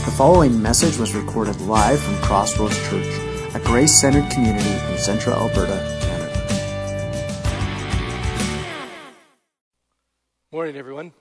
The following message was recorded live from Crossroads Church, a grace-centered community in central Alberta, Canada. Morning, everyone.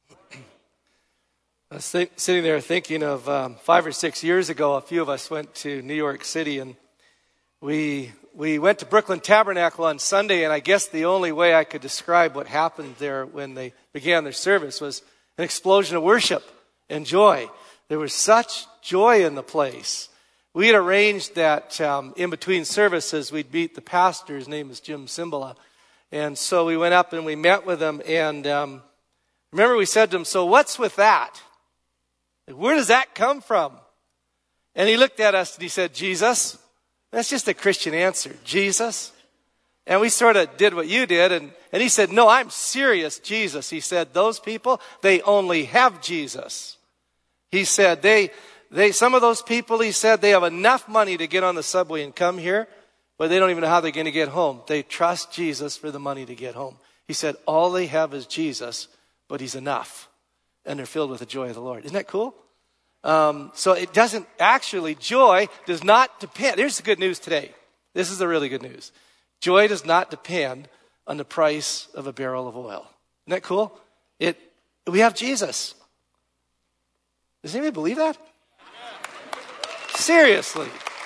I was sitting there thinking of 5 or 6 years ago, a few of us went to New York City, and we went to Brooklyn Tabernacle on Sunday, and I guess the only way I could describe what happened there when they began their service was an explosion of worship and joy. There was such joy in the place. We had arranged that in between services, we'd meet the pastor. His name is Jim Cymbala. And so we went up and we met with him. And remember, we said to him, "So what's with that? Where does that come from?" And he looked at us and he said, "Jesus." That's just a Christian answer. Jesus. And we sort of did what you did. And he said, "No, I'm serious, Jesus." He said, "Those people, they only have Jesus." He said, some of those people, he said, they have enough money to get on the subway and come here, but they don't even know how they're going to get home. They trust Jesus for the money to get home. He said, all they have is Jesus, but he's enough. And they're filled with the joy of the Lord. Isn't that cool? So it doesn't actually, joy does not depend. Here's the good news today. This is the really good news. Joy does not depend on the price of a barrel of oil. Isn't that cool? We have Jesus. Does anybody believe that? Seriously.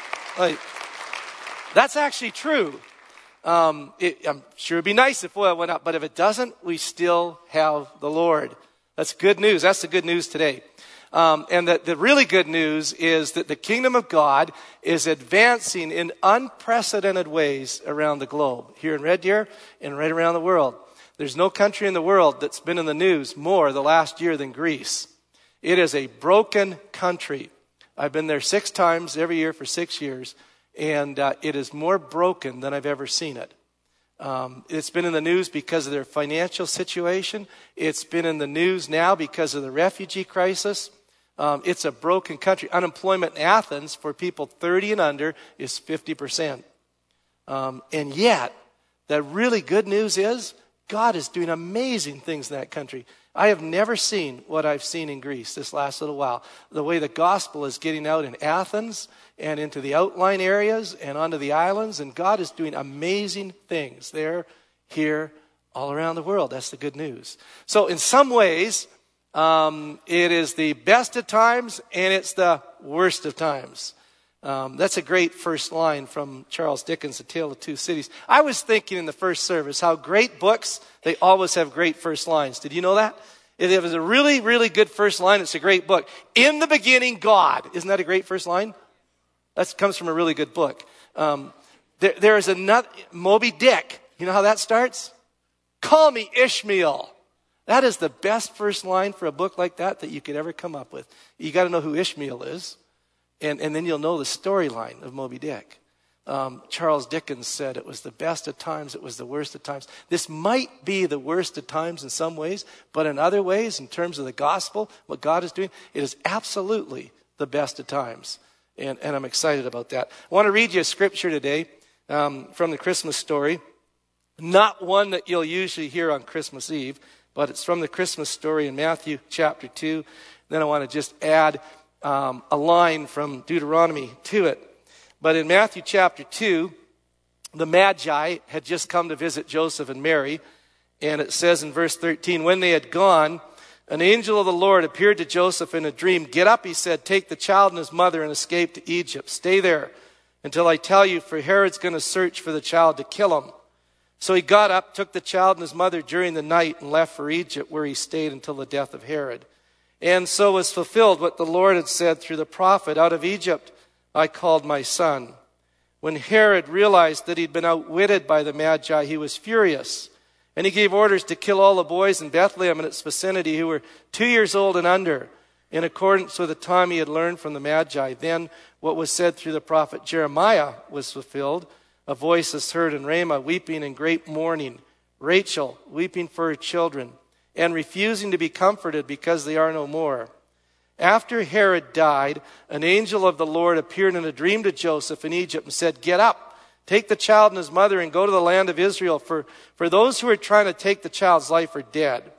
That's actually true. I'm sure it'd be nice if oil went up, but if it doesn't, we still have the Lord. That's good news. That's the good news today. And the really good news is that the kingdom of God is advancing in unprecedented ways around the globe, here in Red Deer and right around the world. There's no country in the world that's been in the news more the last year than Greece. It is a broken country. I've been there 6 times every year for 6 years, and it is more broken than I've ever seen it. It's been in the news because of their financial situation. It's been in the news now because of the refugee crisis. It's a broken country. Unemployment in Athens for people 30 and under is 50%. And yet, the really good news is God is doing amazing things in that country. I have never seen what I've seen in Greece this last little while. The way the gospel is getting out in Athens and into the outlying areas and onto the islands. And God is doing amazing things there, here, all around the world. That's the good news. So in some ways, it is the best of times and it's the worst of times. That's a great first line from Charles Dickens' A Tale of Two Cities. I was thinking in the first service how great books, they always have great first lines. Did you know that? If it was a really, really good first line, it's a great book. In the beginning, God. Isn't that a great first line? That comes from a really good book. There is another, Moby Dick. You know how that starts? Call me Ishmael. That is the best first line for a book like that you could ever come up with. You got to know who Ishmael is. And then you'll know the storyline of Moby Dick. Charles Dickens said it was the best of times, it was the worst of times. This might be the worst of times in some ways, but in other ways, in terms of the gospel, what God is doing, it is absolutely the best of times. And I'm excited about that. I want to read you a scripture today from the Christmas story. Not one that you'll usually hear on Christmas Eve, but it's from the Christmas story in Matthew chapter 2. Then I want to just add a line from Deuteronomy to it. But in Matthew chapter 2, the Magi had just come to visit Joseph and Mary. And it says in verse 13, when they had gone, an angel of the Lord appeared to Joseph in a dream. Get up, he said, take the child and his mother and escape to Egypt. Stay there until I tell you, for Herod's going to search for the child to kill him. So he got up, took the child and his mother during the night and left for Egypt, where he stayed until the death of Herod. And so was fulfilled what the Lord had said through the prophet, out of Egypt I called my son. When Herod realized that he'd been outwitted by the Magi, he was furious. And he gave orders to kill all the boys in Bethlehem and its vicinity who were 2 years old and under, in accordance with the time he had learned from the Magi. Then what was said through the prophet Jeremiah was fulfilled. A voice is heard in Ramah, weeping in great mourning. Rachel, weeping for her children, and refusing to be comforted because they are no more. After Herod died, an angel of the Lord appeared in a dream to Joseph in Egypt and said, get up, take the child and his mother and go to the land of Israel, for those who are trying to take the child's life are dead.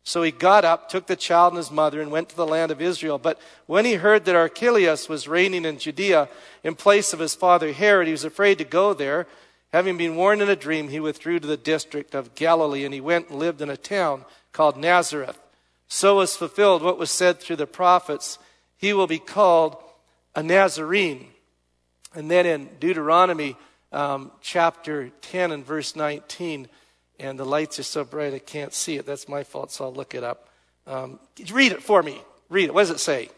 So he got up, took the child and his mother, and went to the land of Israel. But when he heard that Archelaus was reigning in Judea in place of his father Herod, he was afraid to go there. Having been warned in a dream, he withdrew to the district of Galilee, and he went and lived in a town called Nazareth. So was fulfilled what was said through the prophets, he will be called a Nazarene. And then in Deuteronomy chapter 10 and verse 19, and the lights are so bright I can't see it. That's my fault, so I'll look it up. Read it for me. Read it. What does it say?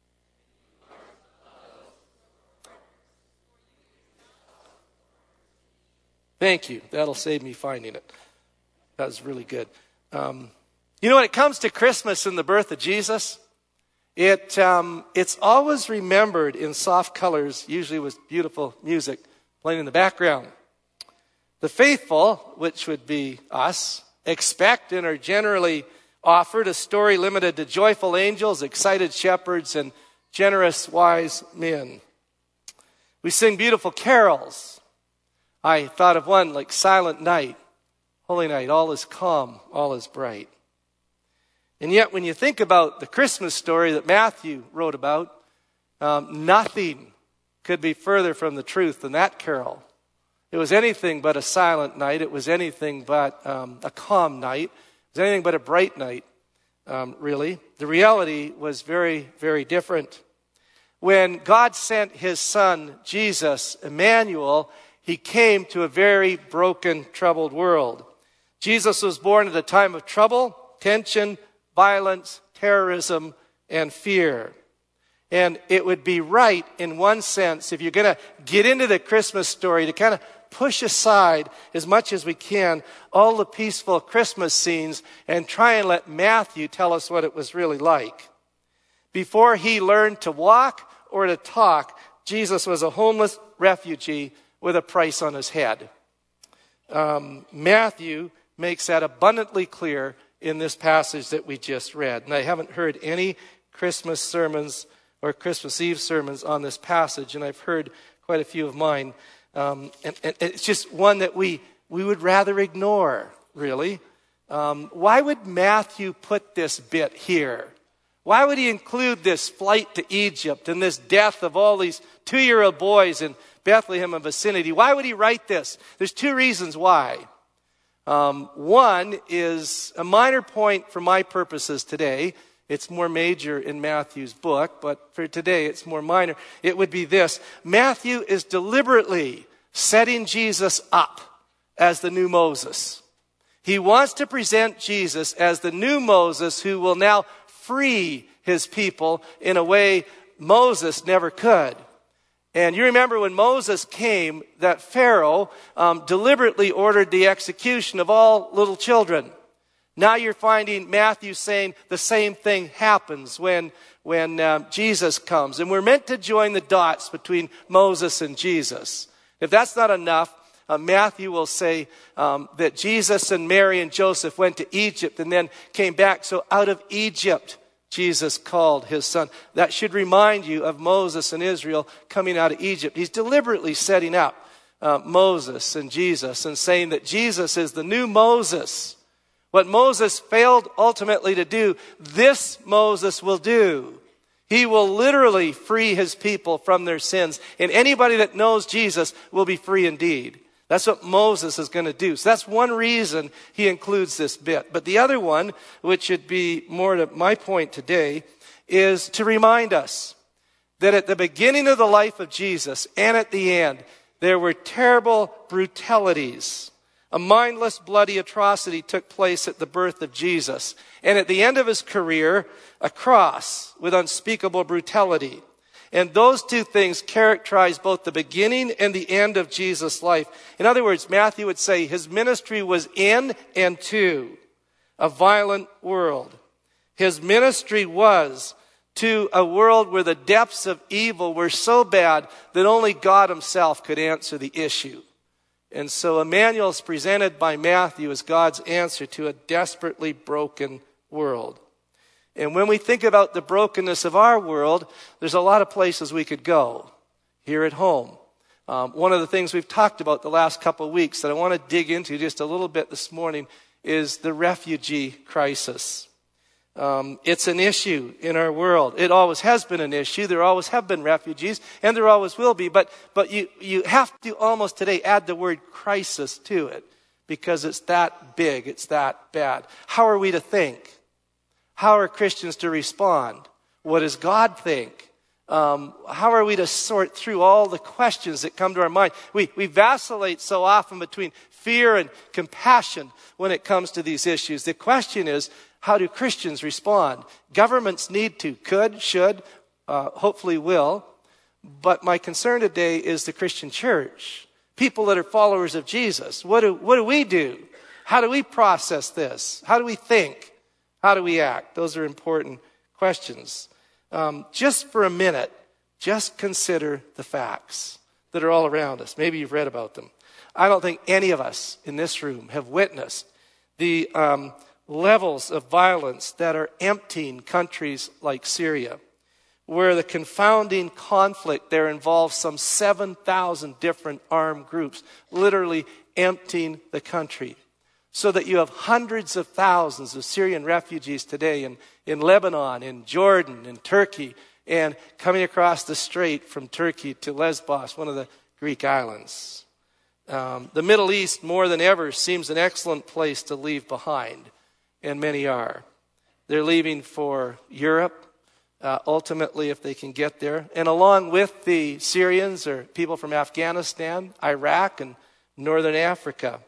Thank you. That'll save me finding it. That was really good. When it comes to Christmas and the birth of Jesus, it's always remembered in soft colors, usually with beautiful music playing in the background. The faithful, which would be us, expect and are generally offered a story limited to joyful angels, excited shepherds, and generous wise men. We sing beautiful carols. I thought of one like Silent Night, Holy Night, all is calm, all is bright. And yet when you think about the Christmas story that Matthew wrote about, nothing could be further from the truth than that carol. It was anything but a silent night. It was anything but a calm night. It was anything but a bright night, really. The reality was very, very different. When God sent his son, Jesus, Emmanuel, he came to a very broken, troubled world. Jesus was born at a time of trouble, tension, violence, terrorism, and fear. And it would be right, in one sense, if you're going to get into the Christmas story, to kind of push aside as much as we can all the peaceful Christmas scenes and try and let Matthew tell us what it was really like. Before he learned to walk or to talk, Jesus was a homeless refugee with a price on his head. Matthew makes that abundantly clear in this passage that we just read. And I haven't heard any Christmas sermons or Christmas Eve sermons on this passage, and I've heard quite a few of mine. And it's just one that we would rather ignore, really. Why would Matthew put this bit here? Why would he include this flight to Egypt and this death of all these 2-year-old boys in Bethlehem and vicinity? Why would he write this? There's 2 reasons why. One is a minor point for my purposes today. It's more major in Matthew's book, but for today it's more minor. It would be this. Matthew is deliberately setting Jesus up as the new Moses. He wants to present Jesus as the new Moses who will now free his people in a way Moses never could. And you remember when Moses came, that Pharaoh deliberately ordered the execution of all little children. Now you're finding Matthew saying the same thing happens when Jesus comes. And we're meant to join the dots between Moses and Jesus. If that's not enough, Matthew will say that Jesus and Mary and Joseph went to Egypt and then came back. So out of Egypt, Jesus called his son. That should remind you of Moses and Israel coming out of Egypt. He's deliberately setting up Moses and Jesus and saying that Jesus is the new Moses. What Moses failed ultimately to do, this Moses will do. He will literally free his people from their sins. And anybody that knows Jesus will be free indeed. That's what Moses is going to do. So that's one reason he includes this bit. But the other one, which should be more to my point today, is to remind us that at the beginning of the life of Jesus and at the end, there were terrible brutalities. A mindless, bloody atrocity took place at the birth of Jesus. And at the end of his career, a cross with unspeakable brutality. And those 2 things characterize both the beginning and the end of Jesus' life. In other words, Matthew would say his ministry was in and to a violent world. His ministry was to a world where the depths of evil were so bad that only God himself could answer the issue. And so Emmanuel is presented by Matthew as God's answer to a desperately broken world. And when we think about the brokenness of our world, there's a lot of places we could go here at home. One of the things we've talked about the last couple of weeks that I want to dig into just a little bit this morning is the refugee crisis. It's an issue in our world. It always has been an issue. There always have been refugees, and there always will be. But you have to almost today add the word crisis to it, because it's that big, it's that bad. How are we to think? How are Christians to respond? What does God think? How are we to sort through all the questions that come to our mind? We vacillate so often between fear and compassion when it comes to these issues. The question is, how do Christians respond? Governments need to, could, should, hopefully will. But my concern today is the Christian church, people that are followers of Jesus. What do we do? How do we process this? How do we think? How do we act? Those are important questions. Just for a minute, just consider the facts that are all around us. Maybe you've read about them. I don't think any of us in this room have witnessed the levels of violence that are emptying countries like Syria, where the confounding conflict there involves some 7,000 different armed groups, literally emptying the country. So that you have hundreds of thousands of Syrian refugees today in Lebanon, in Jordan, in Turkey, and coming across the strait from Turkey to Lesbos, one of the Greek islands. The Middle East, more than ever, seems an excellent place to leave behind, and many are. They're leaving for Europe, ultimately, if they can get there. And along with the Syrians are people from Afghanistan, Iraq, and Northern Africa.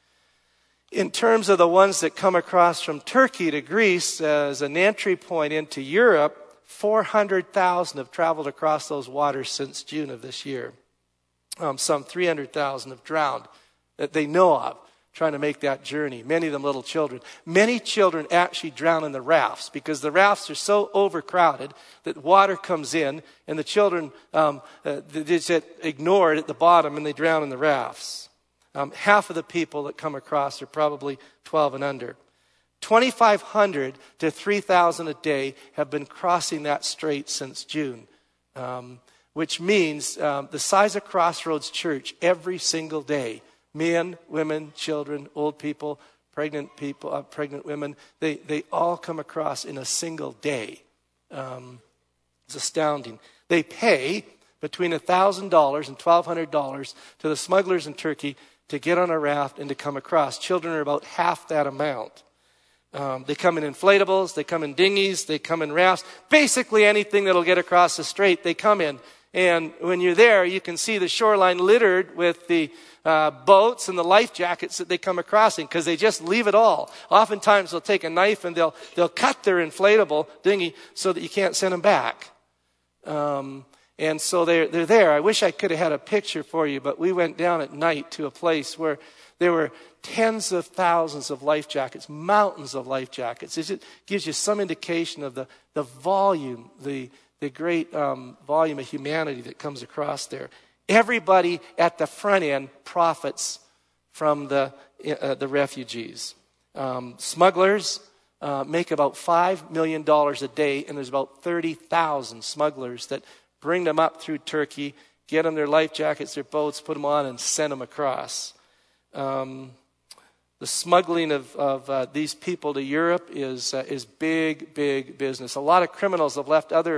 In terms of the ones that come across from Turkey to Greece as an entry point into Europe, 400,000 have traveled across those waters since June of this year. Some 300,000 have drowned that they know of, trying to make that journey. Many of them little children. Many children actually drown in the rafts because the rafts are so overcrowded that water comes in and the children they just get ignored at the bottom and they drown in the rafts. Half of the people that come across are probably 12 and under. 2,500 to 3,000 a day have been crossing that strait since June, which means the size of Crossroads Church every single day, men, women, children, old people, pregnant women, they all come across in a single day. It's astounding. They pay between $1,000 and $1,200 to the smugglers in Turkey to get on a raft and to come across. Children are about half that amount. They come in inflatables, they come in dinghies, they come in rafts. Basically anything that'll get across the strait, they come in. And when you're there, you can see the shoreline littered with the boats and the life jackets that they come across in, because they just leave it all. Oftentimes they'll take a knife and they'll cut their inflatable dinghy so that you can't send them back. And so they're there. I wish I could have had a picture for you, but we went down at night to a place where there were tens of thousands of life jackets, mountains of life jackets. It just gives you some indication of the volume, the great volume of humanity that comes across there. Everybody at the front end profits from the refugees. Smugglers make about $5 million a day, and there's about 30,000 smugglers that bring them up through Turkey, get them their life jackets, their boats, put them on, and send them across. The smuggling of these people to Europe is big, big business. A lot of criminals have left other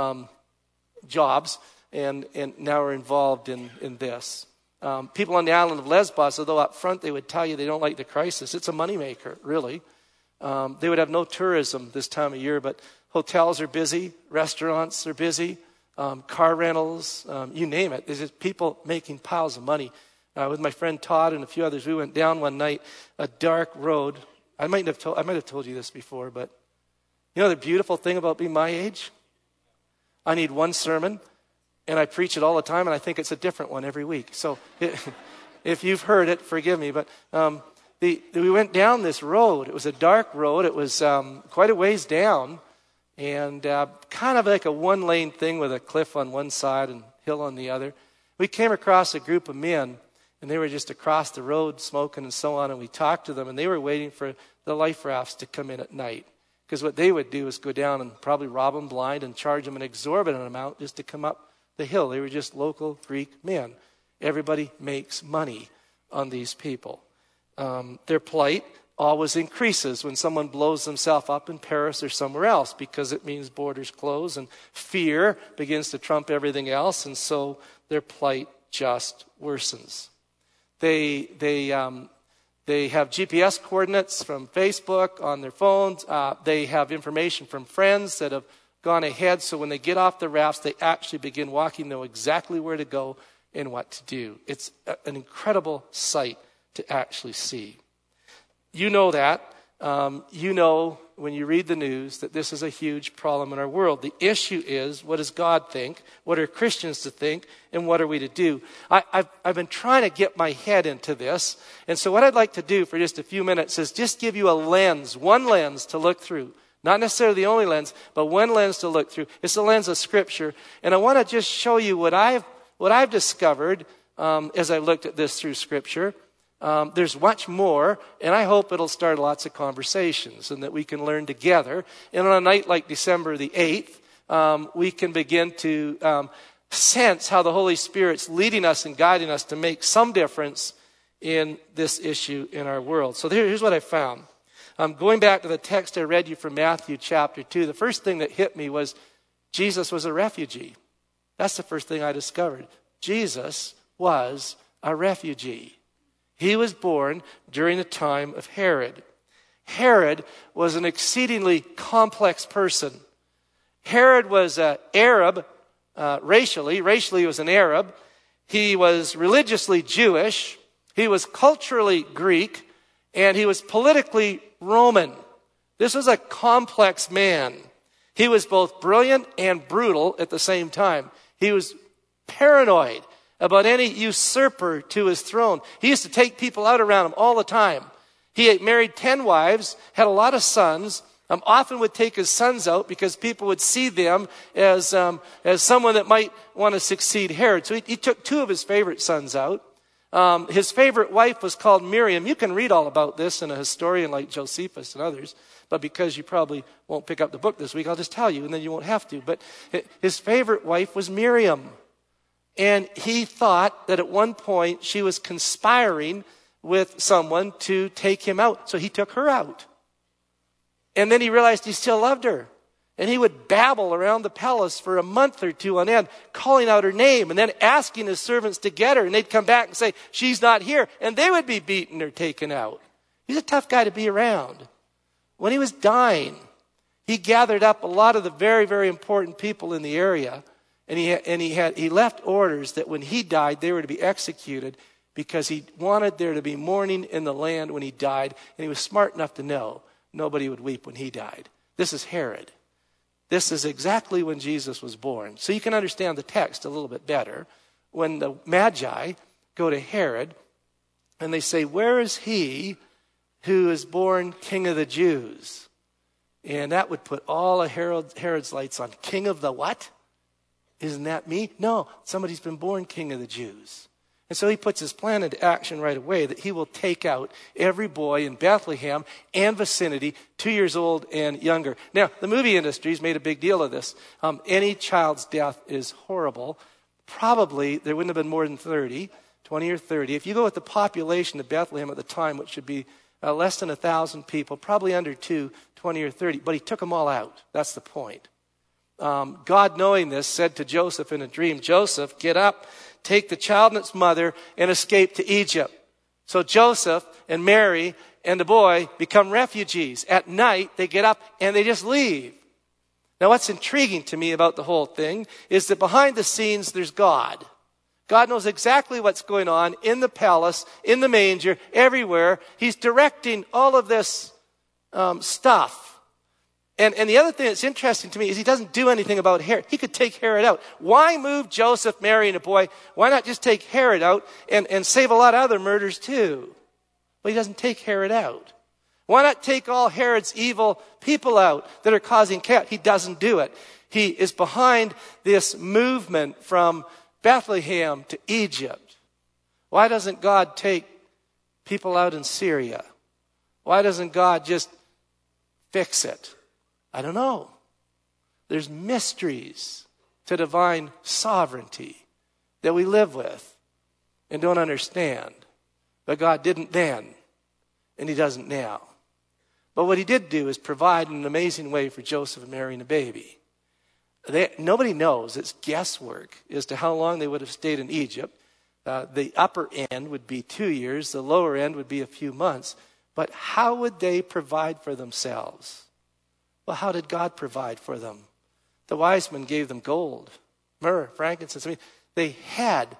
jobs and now are involved in this. People on the island of Lesbos, although up front they would tell you they don't like the crisis, it's a moneymaker, really. They would have no tourism this time of year, but hotels are busy, restaurants are busy. Car rentals, you name it. There's just people making piles of money. With my friend Todd and a few others, we went down one night, a dark road. I might have told you this before, but you know the beautiful thing about being my age? I need one sermon, and I preach it all the time, and I think it's a different one every week. So if you've heard it, forgive me. But we went down this road. It was a dark road. It was quite a ways down. And kind of like a one-lane thing with a cliff on one side and hill on the other. We came across a group of men, and they were just across the road smoking and so on, and we talked to them, and they were waiting for the life rafts to come in at night. Because what they would do is go down and probably rob them blind and charge them an exorbitant amount just to come up the hill. They were just local Greek men. Everybody makes money on these people. Their plight always increases when someone blows themselves up in Paris or somewhere else, because it means borders close and fear begins to trump everything else, and so their plight just worsens. They have GPS coordinates from Facebook on their phones. They have information from friends that have gone ahead, so when they get off the rafts, they actually begin walking, know exactly where to go and what to do. It's an incredible sight to actually see. You know that. You know when you read the news that this is a huge problem in our world. The issue is, what does God think? What are Christians to think? And what are we to do? I've been trying to get my head into this. And so what I'd like to do for just a few minutes is just give you a lens, one lens to look through. Not necessarily the only lens, but one lens to look through. It's the lens of Scripture. And I want to just show you what I've discovered as I looked at this through Scripture. There's much more, and I hope it'll start lots of conversations and that we can learn together. And on a night like December the 8th, we can begin to sense how the Holy Spirit's leading us and guiding us to make some difference in this issue in our world. So here's what I found. Going back to the text I read you from Matthew chapter 2, the first thing that hit me was Jesus was a refugee. That's the first thing I discovered. Jesus was a refugee. He was born during the time of Herod. Herod was an exceedingly complex person. Herod was Arab racially. Racially, he was an Arab. He was religiously Jewish. He was culturally Greek. And he was politically Roman. This was a complex man. He was both brilliant and brutal at the same time. He was paranoid about any usurper to his throne. He used to take people out around him all the time. He had married 10 wives, had a lot of sons, often would take his sons out because people would see them as someone that might want to succeed Herod. So he took 2 of his favorite sons out. His favorite wife was called Miriam. You can read all about this in a historian like Josephus and others, but because you probably won't pick up the book this week, I'll just tell you, and then you won't have to. But his favorite wife was Miriam. And he thought that at one point she was conspiring with someone to take him out. So he took her out. And then he realized he still loved her. And he would babble around the palace for a month or 2 on end, calling out her name and then asking his servants to get her. And they'd come back and say, she's not here. And they would be beaten or taken out. He's a tough guy to be around. When he was dying, he gathered up a lot of the very, very important people in the area. And he left orders that when he died, they were to be executed because he wanted there to be mourning in the land when he died. And he was smart enough to know nobody would weep when he died. This is Herod. This is exactly when Jesus was born. So you can understand the text a little bit better. When the Magi go to Herod and they say, where is he who is born King of the Jews? And that would put all of Herod's lights on. King of the what? Isn't that me? No, somebody's been born King of the Jews. And so he puts his plan into action right away that he will take out every boy in Bethlehem and vicinity, 2 years old and younger. Now, the movie industry's made a big deal of this. Any child's death is horrible. Probably there wouldn't have been more than 20 or 30. If you go with the population of Bethlehem at the time, which should be less than 1,000 people, probably under 20 or 30. But he took them all out. That's the point. God, knowing this, said to Joseph in a dream, Joseph, get up, take the child and its mother, and escape to Egypt. So Joseph and Mary and the boy become refugees. At night, they get up and they just leave. Now, what's intriguing to me about the whole thing is that behind the scenes, there's God. God knows exactly what's going on in the palace, in the manger, everywhere. He's directing all of this stuff. And the other thing that's interesting to me is he doesn't do anything about Herod. He could take Herod out. Why move Joseph, Mary, and a boy? Why not just take Herod out and save a lot of other murders too? But he doesn't take Herod out. Why not take all Herod's evil people out that are causing chaos? He doesn't do it. He is behind this movement from Bethlehem to Egypt. Why doesn't God take people out in Syria? Why doesn't God just fix it? I don't know. There's mysteries to divine sovereignty that we live with and don't understand. But God didn't then, and he doesn't now. But what he did do is provide in an amazing way for Joseph and Mary and a baby. Nobody knows. It's guesswork as to how long they would have stayed in Egypt. The upper end would be 2 years. The lower end would be a few months. But how would they provide for themselves? Well, how did God provide for them? The wise men gave them gold, myrrh, frankincense. I mean, they had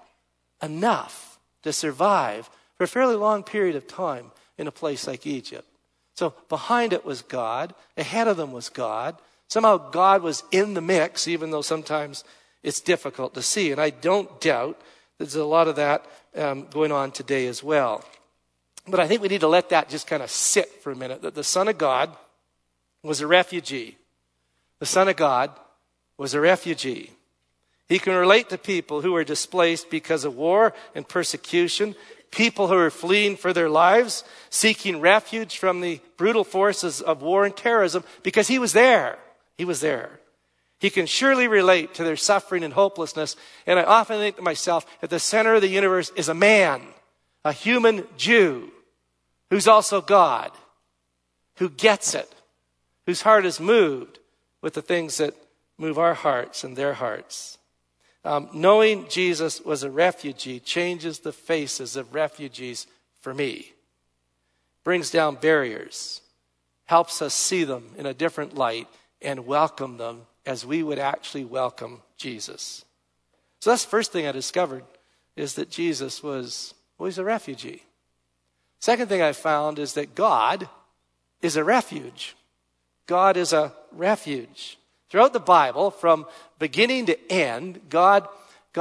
enough to survive for a fairly long period of time in a place like Egypt. So behind it was God. Ahead of them was God. Somehow God was in the mix, even though sometimes it's difficult to see. And I don't doubt there's a lot of that going on today as well. But I think we need to let that just kind of sit for a minute, that the Son of God was a refugee. The Son of God was a refugee. He can relate to people who are displaced because of war and persecution, people who are fleeing for their lives, seeking refuge from the brutal forces of war and terrorism, because he was there. He was there. He can surely relate to their suffering and hopelessness. And I often think to myself, at the center of the universe is a man, a human Jew, who's also God, who gets it, whose heart is moved with the things that move our hearts and their hearts. Knowing Jesus was a refugee changes the faces of refugees for me. Brings down barriers, helps us see them in a different light and welcome them as we would actually welcome Jesus. So that's the first thing I discovered, is that Jesus was a refugee. Second thing I found is that God is a refuge. God is a refuge. Throughout the Bible, from beginning to end, God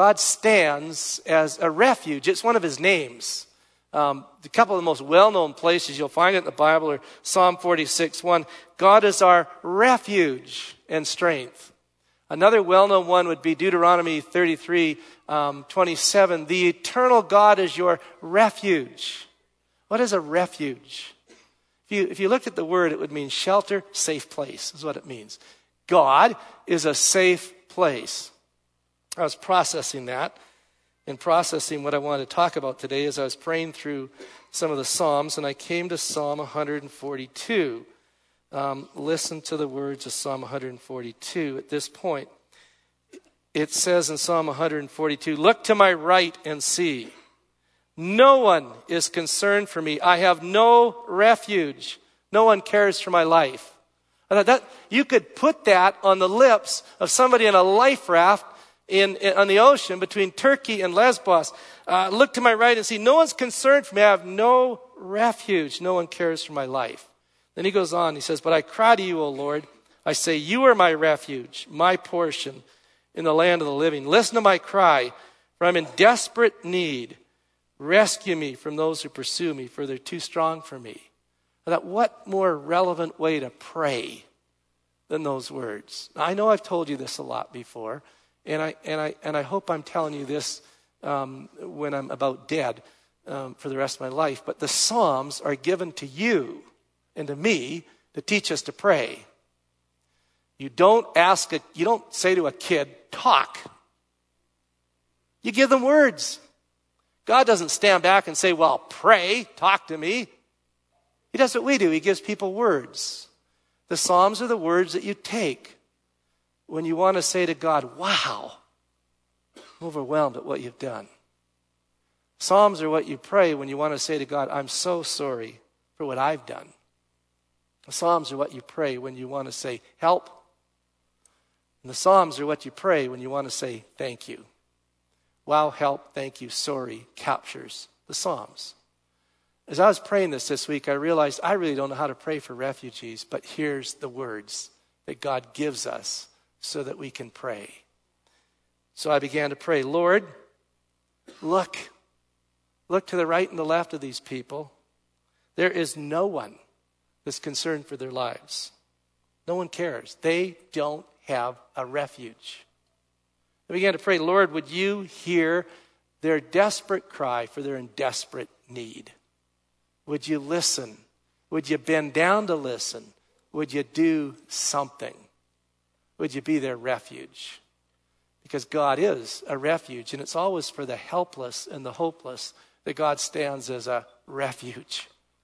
stands as a refuge. It's one of his names. A couple of the most well-known places you'll find it in the Bible are Psalm 46:1. God is our refuge and strength. Another well-known one would be Deuteronomy 33:27. The eternal God is your refuge. What is a refuge? If you looked at the word, it would mean shelter, safe place is what it means. God is a safe place. I was processing that and processing what I wanted to talk about today as I was praying through some of the Psalms, and I came to Psalm 142. Listen to the words of Psalm 142 at this point. It says in Psalm 142, look to my right and see. No one is concerned for me. I have no refuge. No one cares for my life. You could put that on the lips of somebody in a life raft on the ocean between Turkey and Lesbos. Look to my right and see. No one's concerned for me. I have no refuge. No one cares for my life. Then he goes on. He says, but I cry to you, O Lord. I say, you are my refuge, my portion in the land of the living. Listen to my cry, for I'm in desperate need. Rescue me from those who pursue me, for they're too strong for me. I thought, what more relevant way to pray than those words? Now, I know I've told you this a lot before, and I hope I'm telling you this when I'm about dead for the rest of my life. But the Psalms are given to you and to me to teach us to pray. You don't say to a kid, talk. You give them words. God doesn't stand back and say, well, pray, talk to me. He does what we do. He gives people words. The Psalms are the words that you take when you want to say to God, wow, I'm overwhelmed at what you've done. Psalms are what you pray when you want to say to God, I'm so sorry for what I've done. The Psalms are what you pray when you want to say, help. And the Psalms are what you pray when you want to say, thank you. Wow, help, thank you, sorry captures the Psalms. As I was praying this week, I realized I really don't know how to pray for refugees, but here's the words that God gives us so that we can pray. So I began to pray, Lord, look to the right and the left of these people. There is no one that's concerned for their lives. No one cares. They don't have a refuge. I began to pray, Lord, would you hear their desperate cry, for they're in desperate need? Would you listen? Would you bend down to listen? Would you do something? Would you be their refuge? Because God is a refuge, and it's always for the helpless and the hopeless that God stands as a refuge.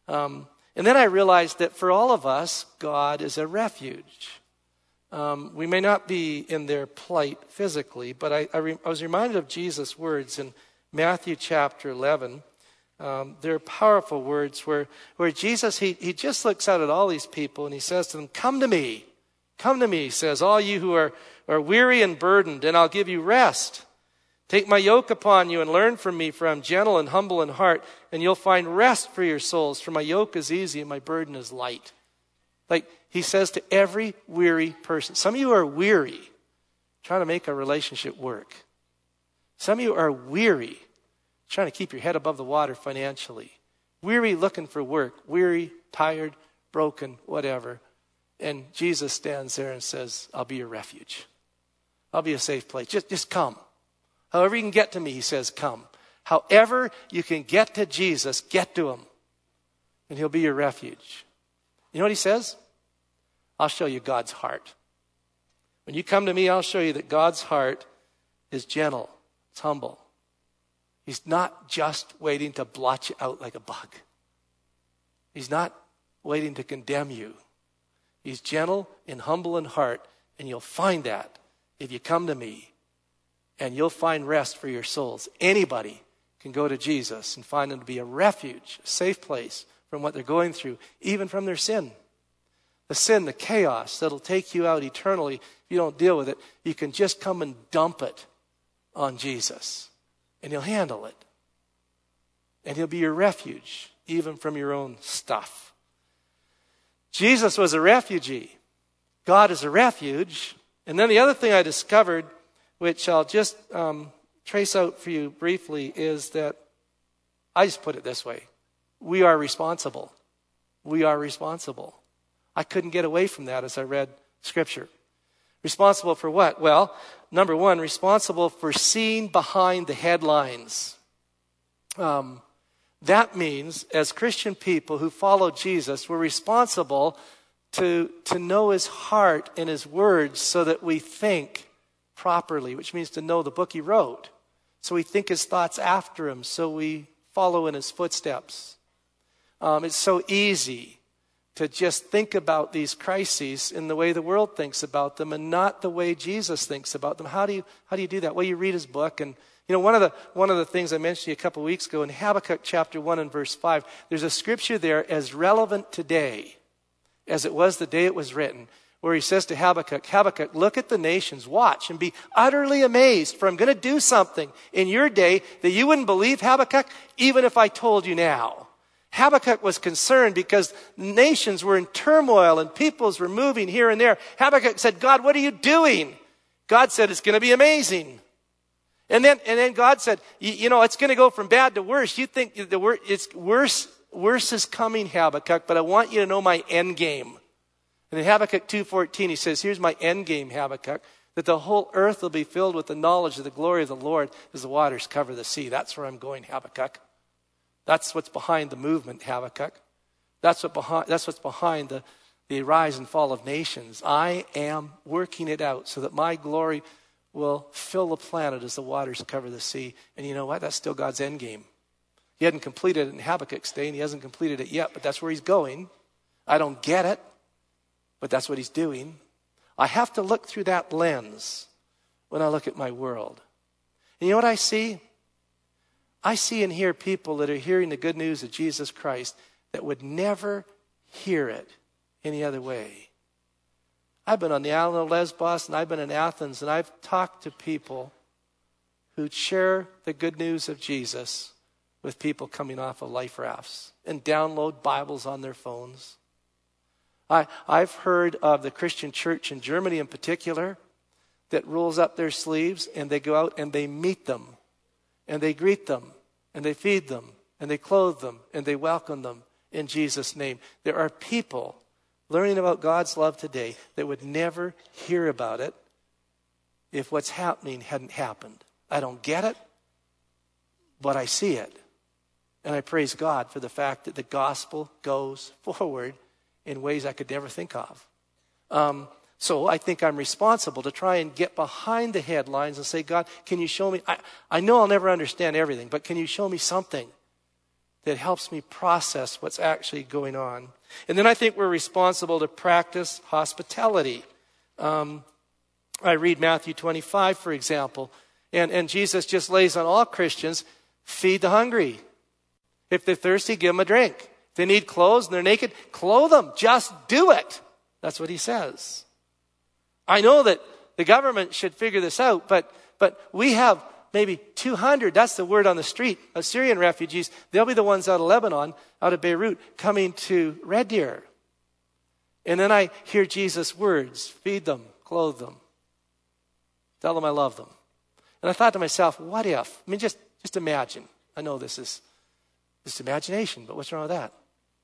And then I realized that for all of us, God is a refuge. We may not be in their plight physically, but I was reminded of Jesus' words in Matthew chapter 11. They're powerful words where Jesus, he just looks out at all these people and he says to them, come to me, he says, all you who are weary and burdened, and I'll give you rest. Take my yoke upon you and learn from me, for I'm gentle and humble in heart, and you'll find rest for your souls, for my yoke is easy and my burden is light. Like he says to every weary person. Some of you are weary trying to make a relationship work. Some of you are weary trying to keep your head above the water financially. Weary looking for work. Weary, tired, broken, whatever. And Jesus stands there and says, I'll be your refuge. I'll be a safe place. Just come. However you can get to me, he says, come. However you can get to Jesus, get to him. And he'll be your refuge. You know what he says? I'll show you God's heart. When you come to me, I'll show you that God's heart is gentle. It's humble. He's not just waiting to blot you out like a bug. He's not waiting to condemn you. He's gentle and humble in heart, and you'll find that if you come to me. And you'll find rest for your souls. Anybody can go to Jesus and find him to be a refuge, a safe place from what they're going through, even from their sin. The sin, the chaos that'll take you out eternally if you don't deal with it. You can just come and dump it on Jesus, and he'll handle it. And he'll be your refuge, even from your own stuff. Jesus was a refugee. God is a refuge. And then the other thing I discovered, which I'll just trace out for you briefly, is that I just put it this way. We are responsible. We are responsible. I couldn't get away from that as I read Scripture. Responsible for what? Well, number one, responsible for seeing behind the headlines. That means, as Christian people who follow Jesus, we're responsible to know his heart and his words so that we think properly, which means to know the book he wrote. So we think his thoughts after him, so we follow in his footsteps. It's so easy to just think about these crises in the way the world thinks about them and not the way Jesus thinks about them. How do you do that? Well, you read his book, and you know, one of the things I mentioned to you a couple of weeks ago in Habakkuk chapter 1 and verse 5, there's a scripture there as relevant today as it was the day it was written, where he says to Habakkuk, look at the nations, watch, and be utterly amazed, for I'm going to do something in your day that you wouldn't believe, Habakkuk, even if I told you now. Habakkuk was concerned because nations were in turmoil and peoples were moving here and there. Habakkuk said, God, what are you doing? God said, it's going to be amazing. And then God said, you know, it's going to go from bad to worse. You think it's worse is coming, Habakkuk, but I want you to know my end game. And in Habakkuk 2:14, he says, here's my end game, Habakkuk, that the whole earth will be filled with the knowledge of the glory of the Lord as the waters cover the sea. That's where I'm going, Habakkuk. That's what's behind the movement, Habakkuk. That's what's behind the rise and fall of nations. I am working it out so that my glory will fill the planet as the waters cover the sea. And you know what? That's still God's end game. He hadn't completed it in Habakkuk's day, and he hasn't completed it yet, but that's where he's going. I don't get it, but that's what he's doing. I have to look through that lens when I look at my world. And you know what I see? I see and hear people that are hearing the good news of Jesus Christ that would never hear it any other way. I've been on the island of Lesbos, and I've been in Athens, and I've talked to people who share the good news of Jesus with people coming off of life rafts and download Bibles on their phones. I've heard of the Christian church in Germany in particular that rolls up their sleeves and they go out and they meet them and they greet them and they feed them and they clothe them and they welcome them in Jesus' name. There are people learning about God's love today that would never hear about it if what's happening hadn't happened. I don't get it, but I see it. And I praise God for the fact that the gospel goes forward in ways I could never think of. So I think I'm responsible to try and get behind the headlines and say, God, can you show me? I know I'll never understand everything, but can you show me something? that helps me process what's actually going on. And then I think we're responsible to practice hospitality. I read Matthew 25, for example, and Jesus just lays on all Christians, feed the hungry. If they're thirsty, give them a drink. If they need clothes and they're naked, clothe them. Just do it. That's what he says. I know that the government should figure this out, but we have maybe 200, that's the word on the street, of Syrian refugees. They'll be the ones out of Lebanon, out of Beirut, coming to Red Deer. And then I hear Jesus' words, feed them, clothe them, tell them I love them. And I thought to myself, what if? I mean, just imagine. I know this is just imagination, but what's wrong with that?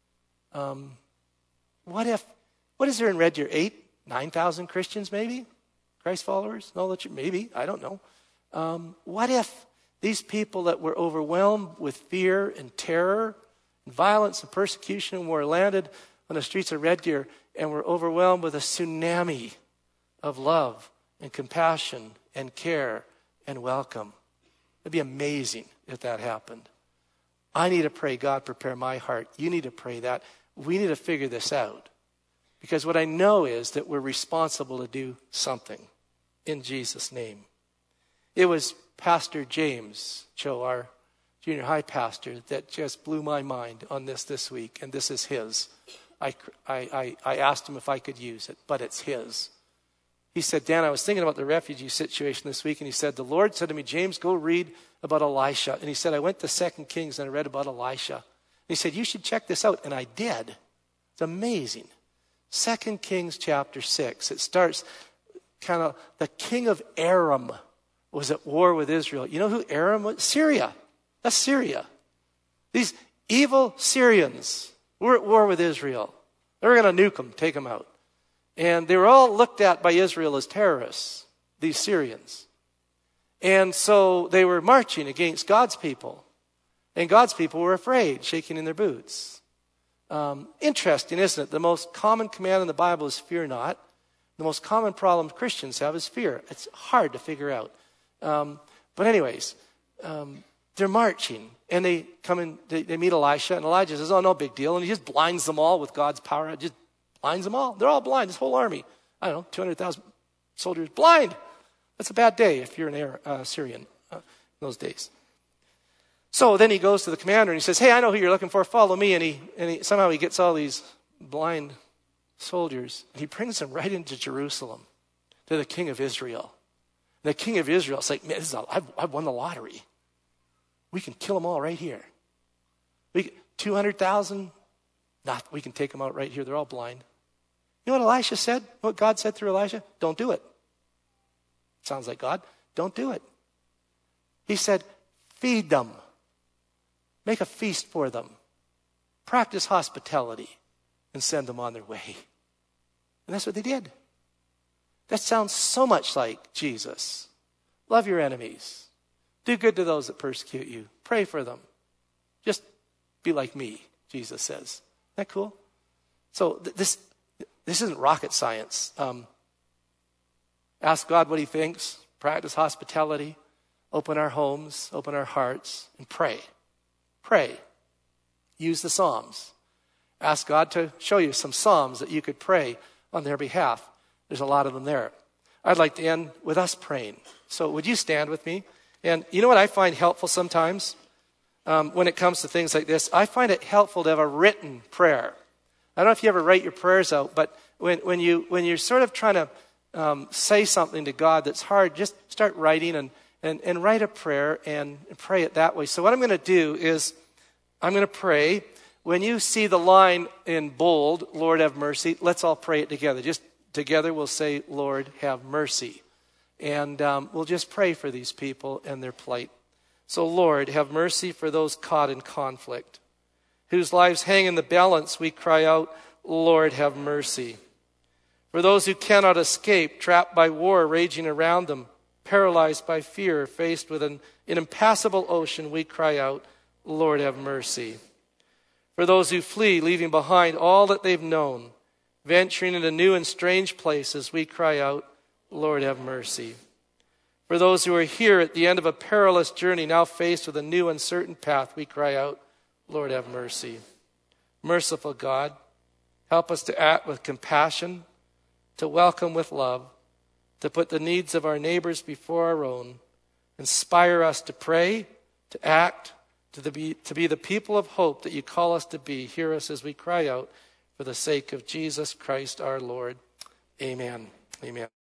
What is there in Red Deer? 9,000 Christians maybe? Christ followers? No, maybe, I don't know. What if these people that were overwhelmed with fear and terror and violence and persecution and were landed on the streets of Red Deer and were overwhelmed with a tsunami of love and compassion and care and welcome? It'd be amazing if that happened. I need to pray, God, prepare my heart. You need to pray that. We need to figure this out. Because what I know is that we're responsible to do something in Jesus' name. It was Pastor James Cho, our junior high pastor, that just blew my mind on this week, and this is his. I asked him if I could use it, but it's his. He said, Dan, I was thinking about the refugee situation this week, and he said, the Lord said to me, James, go read about Elisha. And he said, I went to 2 Kings and I read about Elisha. And he said, you should check this out. And I did. It's amazing. 2 Kings chapter 6. It starts kind of, the king of Aram was at war with Israel. You know who Aram was? Syria. That's Syria. These evil Syrians were at war with Israel. They were going to nuke them, take them out. And they were all looked at by Israel as terrorists, these Syrians. And so they were marching against God's people. And God's people were afraid, shaking in their boots. Interesting, isn't it? The most common command in the Bible is fear not. The most common problem Christians have is fear. It's hard to figure out. But anyways, they're marching. And they come in, they meet Elisha. And Elijah says, oh, no big deal. And he just blinds them all with God's power. Just blinds them all. They're all blind. This whole army, I don't know, 200,000 soldiers blind. That's a bad day if you're an Syrian in those days. So then he goes to the commander and he says, hey, I know who you're looking for. Follow me. And he somehow he gets all these blind soldiers. And he brings them right into Jerusalem to the king of Israel. And the king of Israel is like, man, I've won the lottery. We can kill them all right here. 200,000. We can take them out right here. They're all blind. You know what Elisha said? What God said through Elisha? Don't do it. Sounds like God. Don't do it. He said, feed them. Make a feast for them. Practice hospitality and send them on their way. And that's what they did. That sounds so much like Jesus. Love your enemies. Do good to those that persecute you. Pray for them. Just be like me, Jesus says. Isn't that cool? So this isn't rocket science. Ask God what he thinks. Practice hospitality. Open our homes. Open our hearts. And pray. Pray. Use the Psalms. Ask God to show you some Psalms that you could pray on their behalf. There's a lot of them there. I'd like to end with us praying. So would you stand with me? And you know what I find helpful sometimes when it comes to things like this? I find it helpful to have a written prayer. I don't know if you ever write your prayers out, but when you're sort of trying to say something to God that's hard, just start writing and write a prayer and pray it that way. So what I'm going to do is I'm going to pray. When you see the line in bold, Lord have mercy, let's all pray it together. Just together we'll say, Lord have mercy. And we'll just pray for these people and their plight. So Lord, have mercy for those caught in conflict, whose lives hang in the balance. We cry out, Lord have mercy. For those who cannot escape, trapped by war raging around them, paralyzed by fear, faced with an impassable ocean, we cry out, Lord have mercy. For those who flee, leaving behind all that they've known, venturing into new and strange places, we cry out, Lord have mercy. For those who are here at the end of a perilous journey, now faced with a new uncertain path, we cry out, Lord, have mercy. Merciful God, help us to act with compassion, to welcome with love, to put the needs of our neighbors before our own. Inspire us to pray, to act, to be the people of hope that you call us to be. Hear us as we cry out for the sake of Jesus Christ our Lord. Amen. Amen.